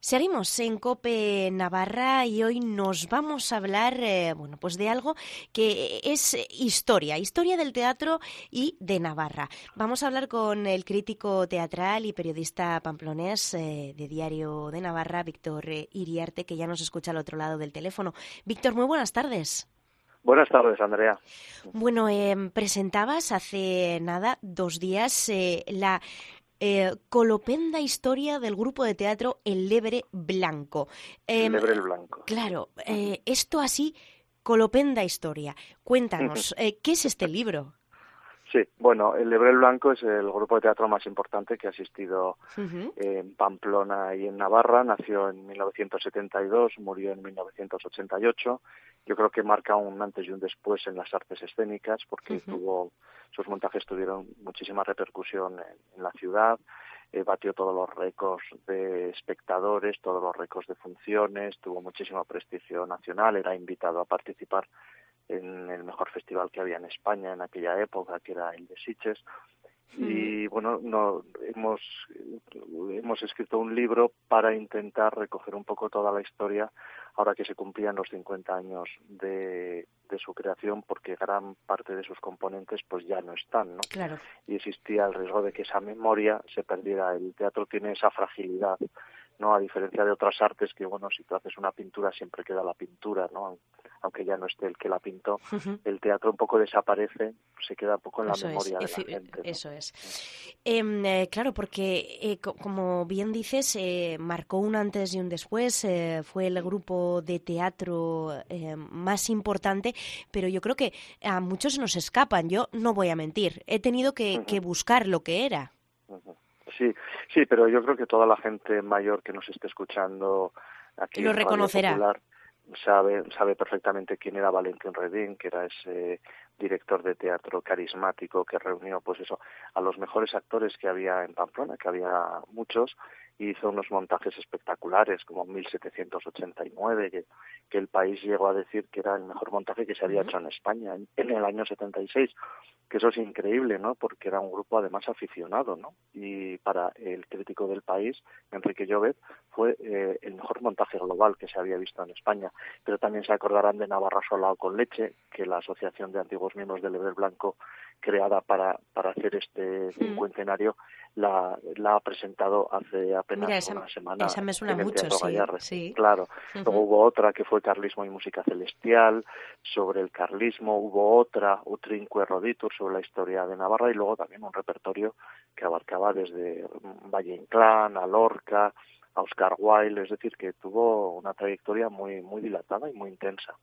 Seguimos en COPE Navarra y hoy nos vamos a hablar pues de algo que es historia del teatro y de Navarra. Vamos a hablar con el crítico teatral y periodista pamplonés de Diario de Navarra, Víctor Iriarte, que ya nos escucha al otro lado del teléfono. Víctor, muy buenas tardes. Buenas tardes, Andrea. Bueno, presentabas hace nada, 2 días, la colopenda historia del grupo de teatro El Lebre Blanco. El Lebre Blanco. Claro, esto así, colopenda historia. Cuéntanos, ¿qué es este libro? Sí, bueno, El Lebre Blanco es el grupo de teatro más importante que ha existido en Pamplona y en Navarra. Nació en 1972, murió en 1988. Yo creo que marca un antes y un después en las artes escénicas porque sus montajes tuvieron muchísima repercusión en la ciudad. Batió todos los récords de espectadores, todos los récords de funciones, tuvo muchísimo prestigio nacional, era invitado a participar en el mejor festival que había en España en aquella época, que era el de Sitges. Y bueno, hemos escrito un libro para intentar recoger un poco toda la historia ahora que se cumplían los 50 años de su creación, porque gran parte de sus componentes pues ya no están, ¿no? Claro. Y existía el riesgo de que esa memoria se perdiera. El teatro tiene esa fragilidad, ¿no? A diferencia de otras artes que, bueno, si tú haces una pintura siempre queda la pintura, ¿no? Aunque ya no esté el que la pintó, el teatro un poco desaparece, se queda un poco en la memoria de la gente, ¿no? Eso es. Claro, porque como bien dices, marcó un antes y un después, fue el grupo de teatro más importante, pero yo creo que a muchos nos escapan. Yo no voy a mentir, he tenido que buscar lo que era. Sí, pero yo creo que toda la gente mayor que nos esté escuchando aquí lo en Radio reconocerá. Popular sabe perfectamente quién era Valentín Redín, que era ese director de teatro carismático que reunió pues eso a los mejores actores que había en Pamplona, que había muchos, y hizo unos montajes espectaculares como 1789, que el país llegó a decir que era el mejor montaje que se había hecho en España en el año 76, que eso es increíble, ¿no? Porque era un grupo además aficionado, ¿no? Y para el crítico del país, Enrique Llobet, fue el mejor montaje global que se había visto en España. Pero también se acordarán de Navarra Solao con leche, que la Asociación de Antiguos Miembros del Lebre Blanco, creada para hacer este cincuentenario, la ha presentado hace apenas una semana. Esa me suena en el mucho, Teatro sí, Gallarre. sí. Claro. Luego hubo otra que fue Carlismo y Música Celestial, sobre el carlismo. Hubo otra, Utrinque Roditur, sobre la historia de Navarra, y luego también un repertorio que abarcaba desde Valle Inclán a Lorca, a Oscar Wilde, es decir, que tuvo una trayectoria muy dilatada y muy intensa.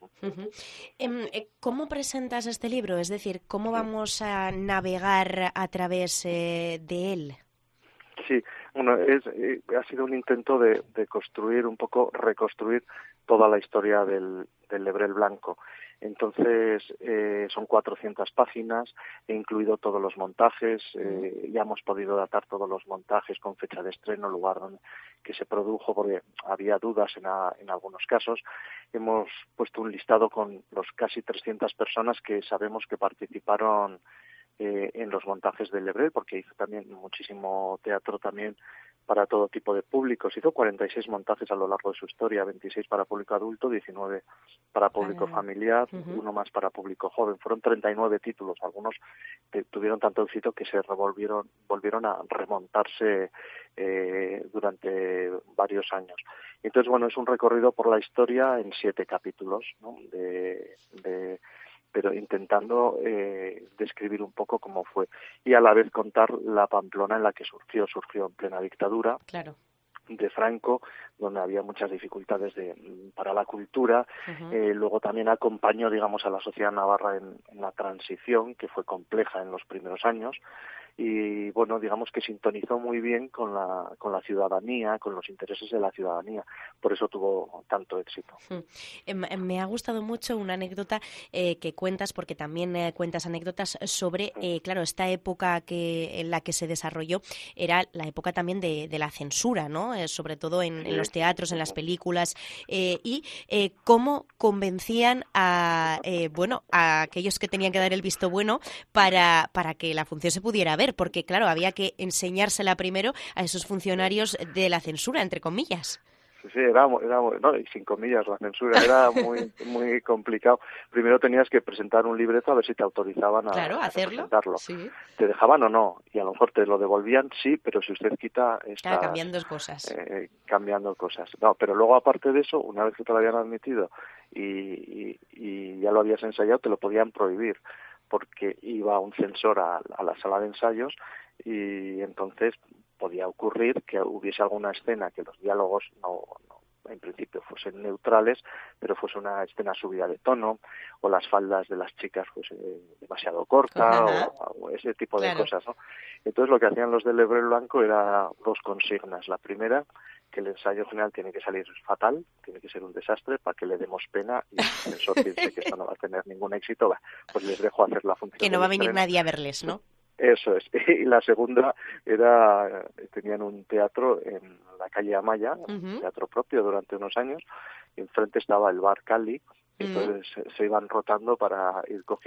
¿Cómo presentas este libro? Es decir, ¿cómo vamos a navegar a través de él? Sí, bueno, ha sido un intento de construir un poco, reconstruir toda la historia del Lebre Blanco. Entonces, son 400 páginas, he incluido todos los montajes, ya hemos podido datar todos los montajes con fecha de estreno, lugar donde que se produjo, porque había dudas en algunos casos. Hemos puesto un listado con los casi 300 personas que sabemos que participaron en los montajes del Lebre, porque hizo también muchísimo teatro también para todo tipo de públicos. Hizo 46 montajes a lo largo de su historia, 26 para público adulto, 19 para público familiar, uno más para público joven. Fueron 39 títulos, algunos tuvieron tanto éxito que volvieron a remontarse durante varios años. Entonces, bueno, es un recorrido por la historia en 7 capítulos, ¿no? Pero intentando describir un poco cómo fue y a la vez contar la Pamplona en la que surgió en plena dictadura. Claro. De Franco, donde había muchas dificultades para la cultura. Luego también acompañó, digamos, a la sociedad navarra en la transición, que fue compleja en los primeros años, y bueno, digamos que sintonizó muy bien con la ciudadanía, con los intereses de la ciudadanía. Por eso tuvo tanto éxito. Me ha gustado mucho una anécdota que cuentas, porque también cuentas anécdotas sobre, claro, esta época en la que se desarrolló era la época también de la censura, ¿no? Sobre todo en los teatros, en las películas, y cómo convencían a aquellos que tenían que dar el visto bueno para que la función se pudiera ver. ver, porque claro, había que enseñársela primero a esos funcionarios de la censura, entre comillas. Sí, no, y sin comillas la censura, era muy complicado. Primero tenías que presentar un libreto a ver si te autorizaban Claro, a hacerlo. representarlo. Sí. ¿Te dejaban o no? Y a lo mejor te lo devolvían, sí, pero si usted quita Claro, estas... cambiando cosas. Cambiando cosas. No, pero luego aparte de eso, una vez que te lo habían admitido y ya lo habías ensayado, te lo podían prohibir, porque iba un censor a la sala de ensayos y entonces podía ocurrir que hubiese alguna escena que los diálogos no en principio fuesen neutrales, pero fuese una escena subida de tono, o las faldas de las chicas fuese demasiado corta, o ese tipo de cosas, ¿no? Entonces lo que hacían los del Lebrel Blanco era dos consignas. La primera, que el ensayo final tiene que salir fatal, tiene que ser un desastre para que le demos pena y el censor piense que esto no va a tener ningún éxito, pues les dejo hacer la función. Que no va a venir nadie a verles, ¿no? Eso es. Y la segunda era, tenían un teatro en la calle Amaya, un teatro propio durante unos años, y enfrente estaba el bar Cali, y entonces se iban rotando para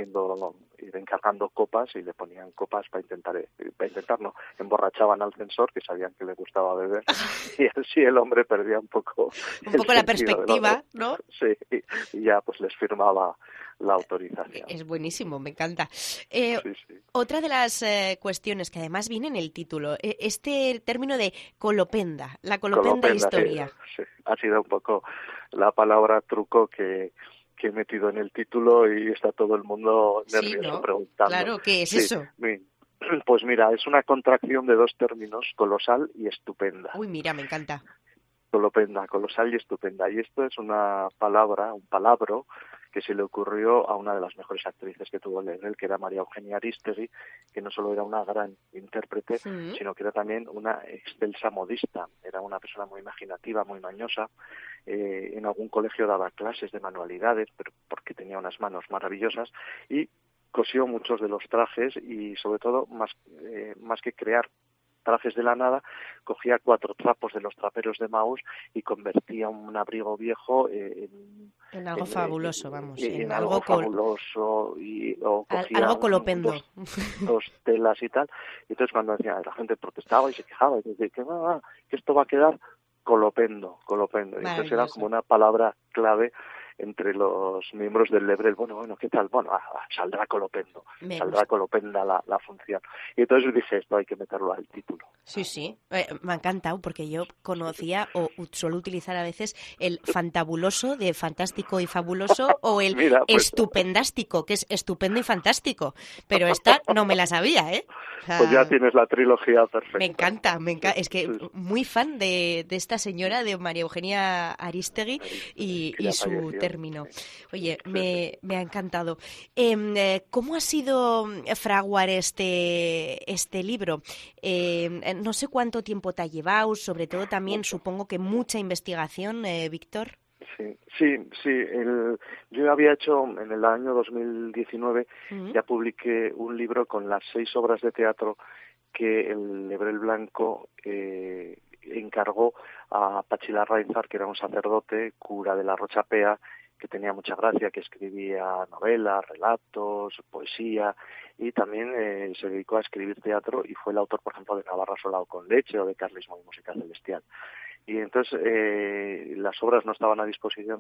ir encargando copas y le ponían copas para intentar no, emborrachaban al censor, que sabían que le gustaba beber, y así el hombre perdía un poco la perspectiva, ¿no? Sí, y ya pues les firmaba la autorización. Es buenísimo, me encanta. Sí. Otra de las cuestiones que además viene en el título, este término de colopenda, la colopenda historia. Sí, ha sido un poco la palabra truco que he metido en el título y está todo el mundo nervioso preguntando. Claro, ¿qué es eso? Pues mira, es una contracción de dos términos, colosal y estupenda. Uy, mira, me encanta. Colopenda, colosal y estupenda. Y esto es una palabra, un palabro, que se le ocurrió a una de las mejores actrices que tuvo Lebrel, que era María Eugenia Arístegui, que no solo era una gran intérprete, sino que era también una excelsa modista. Era una persona muy imaginativa, muy mañosa. En algún colegio daba clases de manualidades, pero porque tenía unas manos maravillosas, y cosió muchos de los trajes y, sobre todo, más que crear trajes de la nada, cogía 4 trapos de los traperos de Maús y convertía un abrigo viejo en algo fabuloso, vamos. En algo fabuloso, o cogía algo colopendo. Dos telas y tal. Y entonces cuando decía, la gente protestaba y se quejaba, y decía que esto va a quedar colopendo. Y entonces era como una palabra clave entre los miembros del Lebrel. Bueno, ¿qué tal? Bueno, saldrá colopendo, saldrá colopenda la función. Y entonces dije, esto hay que meterlo al título. Sí, me ha encantado porque yo conocía o suelo utilizar a veces el fantabuloso de fantástico y fabuloso o el estupendástico, que es estupendo y fantástico. Pero esta no me la sabía, ¿eh? O sea, pues ya tienes la trilogía perfecta. Me encanta. Es que muy fan de esta señora, de María Eugenia Arístegui y su término. Oye, me ha encantado. ¿Cómo ha sido fraguar este libro? No sé cuánto tiempo te ha llevado, sobre todo también supongo que mucha investigación, Víctor. Sí. Yo había hecho en el año 2019, ya publiqué un libro con las 6 obras de teatro que el Lebrel Blanco encargó a Pachi Larrainzar, que era un sacerdote, cura de la Rochapea, que tenía mucha gracia, que escribía novelas, relatos, poesía, y también se dedicó a escribir teatro y fue el autor, por ejemplo, de Navarra Solao con leche o de Carlismo y música celestial. Y entonces las obras no estaban a disposición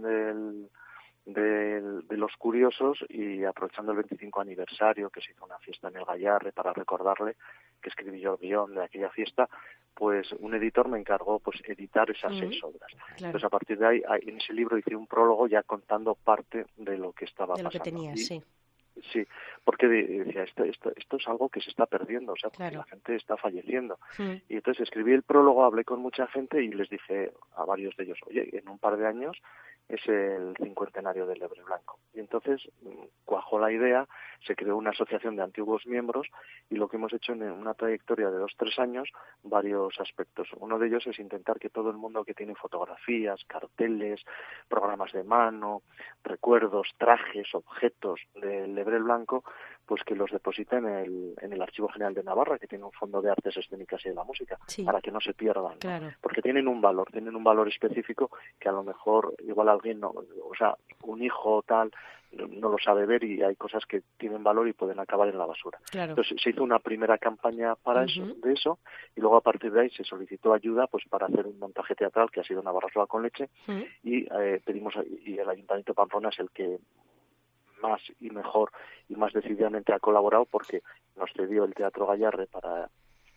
de los curiosos, y aprovechando el 25 aniversario, que se hizo una fiesta en el Gallarre para recordarle, que escribí yo el guión de aquella fiesta, pues un editor me encargó pues editar esas 6 obras. Claro. Entonces a partir de ahí, en ese libro hice un prólogo ya contando parte de lo que estaba pasando. De lo que tenía, sí. Sí, porque decía, esto es algo que se está perdiendo, o sea, porque la gente está falleciendo. Y entonces escribí el prólogo, hablé con mucha gente y les dije a varios de ellos, oye, en un par de años es el 50º del Lebrel Blanco. Y entonces cuajó la idea, se creó una asociación de antiguos miembros, y lo que hemos hecho en una trayectoria de 2-3 años, varios aspectos. Uno de ellos es intentar que todo el mundo que tiene fotografías, carteles, programas de mano, recuerdos, trajes, objetos del Lebrel Blanco, pues que los deposite en el Archivo General de Navarra, que tiene un fondo de artes escénicas y de la música, para que no se pierdan, ¿no? Claro. Porque tienen un valor específico que a lo mejor igual alguien no, o sea, un hijo tal no lo sabe ver, y hay cosas que tienen valor y pueden acabar en la basura. Claro. Entonces se hizo una primera campaña para eso, y luego a partir de ahí se solicitó ayuda pues para hacer un montaje teatral que ha sido Navarra Sola con leche, y y el Ayuntamiento de Pamplona es el que más y mejor y más decididamente ha colaborado, porque nos cedió el Teatro Gallarre para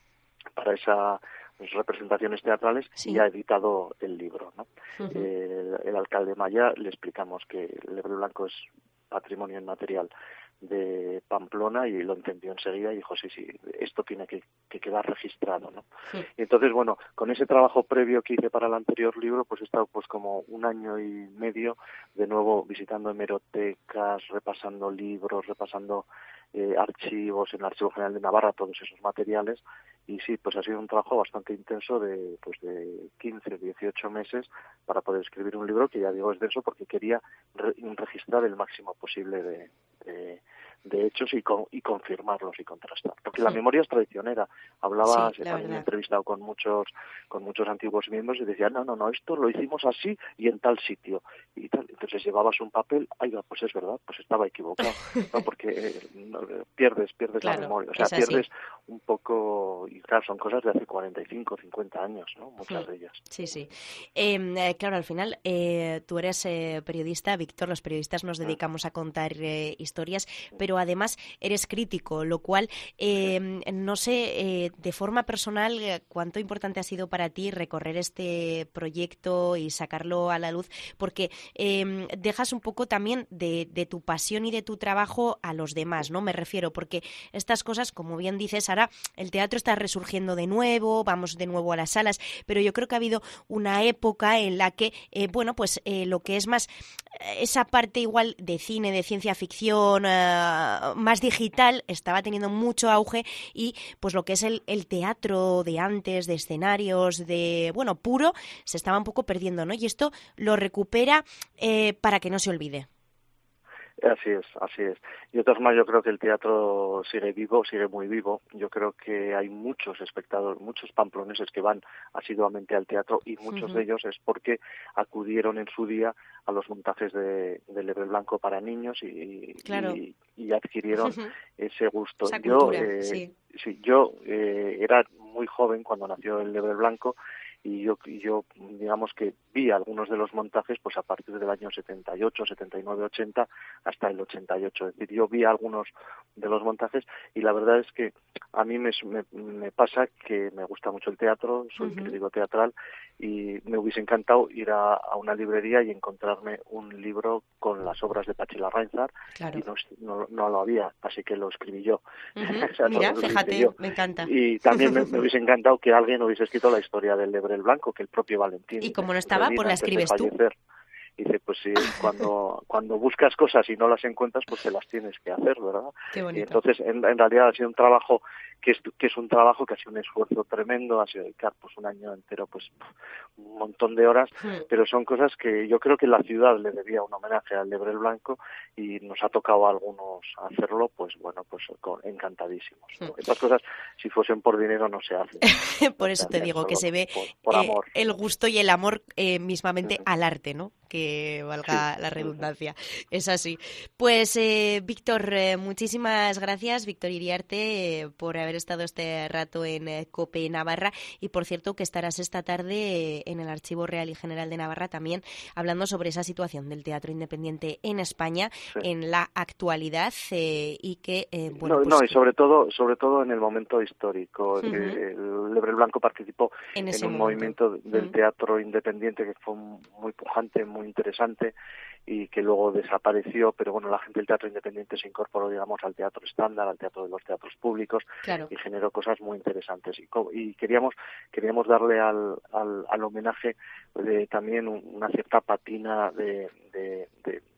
esas representaciones teatrales, y ha editado el libro, ¿no? El alcalde Maya le explicamos que el Lebrel Blanco es patrimonio inmaterial de Pamplona, y lo entendió enseguida y dijo sí, esto tiene que quedar registrado, ¿no? Y entonces, bueno, con ese trabajo previo que hice para el anterior libro, pues he estado pues como 1 año y medio de nuevo visitando hemerotecas, repasando libros, repasando archivos, en el Archivo General de Navarra, todos esos materiales. Y sí, pues ha sido un trabajo bastante intenso de 15, 18 meses para poder escribir un libro que, ya digo, es denso, porque quería registrar el máximo posible de hechos y confirmarlos y contrastar. Porque la memoria es traicionera. Hablaba, también me he entrevistado con muchos antiguos miembros y decían, no, esto lo hicimos así y en tal sitio. Y tal. Entonces llevabas un papel, pues es verdad, pues estaba equivocado. ¿No? Porque pierdes la memoria. O sea, pierdes un poco. Y claro, son cosas de hace 45, 50 años, ¿no? Muchas de ellas. Sí. Claro, al final tú eres periodista, Víctor, los periodistas nos dedicamos a contar historias, pero además eres crítico, lo cual no sé, de forma personal, cuánto importante ha sido para ti recorrer este proyecto y sacarlo a la luz, porque dejas un poco también de tu pasión y de tu trabajo a los demás, ¿no? Me refiero, porque estas cosas, como bien dices, ahora el teatro está resurgiendo de nuevo, vamos de nuevo a las salas, pero yo creo que ha habido una época en la que, lo que es más esa parte igual de cine, de ciencia ficción, más digital, estaba teniendo mucho auge, y pues lo que es el teatro de antes, de escenarios, puro, se estaba un poco perdiendo, ¿no? Y esto lo recupera para que no se olvide. Así es. Y de todas maneras, yo creo que el teatro sigue muy vivo. Yo creo que hay muchos espectadores, muchos pamploneses que van asiduamente al teatro, y muchos de ellos es porque acudieron en su día a los montajes de Lebrel Blanco para niños y adquirieron ese gusto. Esa cultura, Yo era muy joven cuando nació el Lebrel Blanco, y yo digamos que vi algunos de los montajes pues a partir del año 78, 79, 80 hasta el 88. Es decir, yo vi algunos de los montajes, y la verdad es que a mí me pasa que me gusta mucho el teatro, soy crítico teatral, y me hubiese encantado ir a una librería y encontrarme un libro con las obras de Pachi Larrainzar, y no lo había, así que lo escribí yo. O sea, mira, fíjate, me encanta. Y también me hubiese encantado que alguien hubiese escrito la historia del Lebrel Blanco, que el propio Valentín. Y como no estaba, pues la escribes tú. Dice, pues sí, cuando buscas cosas y no las encuentras, pues te las tienes que hacer, ¿verdad? Qué bonito. Y entonces, en realidad ha sido un trabajo que es un trabajo que ha sido un esfuerzo tremendo, ha sido dedicar pues un año entero, pues un montón de horas, pero son cosas que yo creo que la ciudad le debía un homenaje al Lebrel Blanco, y nos ha tocado a algunos hacerlo, pues bueno, pues encantadísimos, ¿no? Estas cosas, si fuesen por dinero, no se hacen. Por eso te digo que se ve por amor. El gusto y el amor mismamente al arte, ¿no? Que valga la redundancia. Es así. Pues Víctor, muchísimas gracias, Víctor Iriarte, por haber estado este rato en COPE Navarra, y por cierto que estarás esta tarde en el Archivo Real y General de Navarra también hablando sobre esa situación del teatro independiente en España en la actualidad, y que y sobre todo en el momento histórico. Que el Lebrel Blanco participó en un movimiento del teatro independiente que fue muy pujante, muy interesante, y que luego desapareció, pero bueno, la gente del teatro independiente se incorporó, digamos, al teatro estándar, al teatro de los teatros públicos, y generó cosas muy interesantes. Y queríamos darle al homenaje también una cierta patina de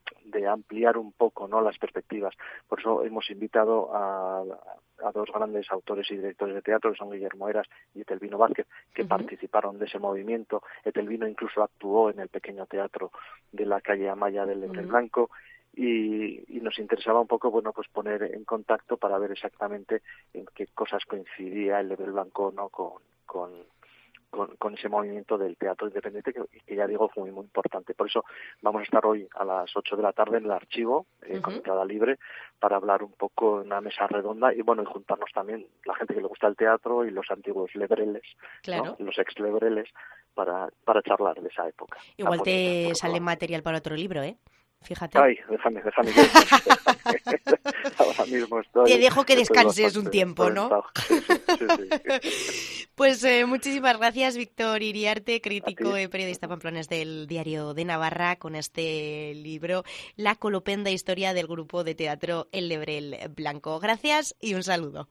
ampliar un poco, ¿no?, las perspectivas. Por eso hemos invitado a dos grandes autores y directores de teatro, que son Guillermo Heras y Etelvino Vázquez, que participaron de ese movimiento. Etelvino incluso actuó en el pequeño teatro de la calle Amaya del Lebrel Blanco, y nos interesaba un poco, bueno, pues poner en contacto para ver exactamente en qué cosas coincidía el Lebrel Blanco, ¿no? Con ese movimiento del teatro independiente que ya digo fue muy importante. Por eso vamos a estar hoy a las 8 de la tarde en el archivo, con entrada libre, para hablar un poco en una mesa redonda y bueno, y juntarnos también la gente que le gusta el teatro y los antiguos lebreles, Claro. ¿no? Los ex-lebreles, para charlar de esa época. Igual te sale material para otro libro, ¿eh? Fíjate. Ay, déjame. Ahora mismo Te dejo que descanses un tiempo, ¿no? Sí. Pues muchísimas gracias, Víctor Iriarte, crítico y periodista pamplonés del Diario de Navarra, con este libro, La colopenda historia del grupo de teatro El Lebrel Blanco. Gracias y un saludo.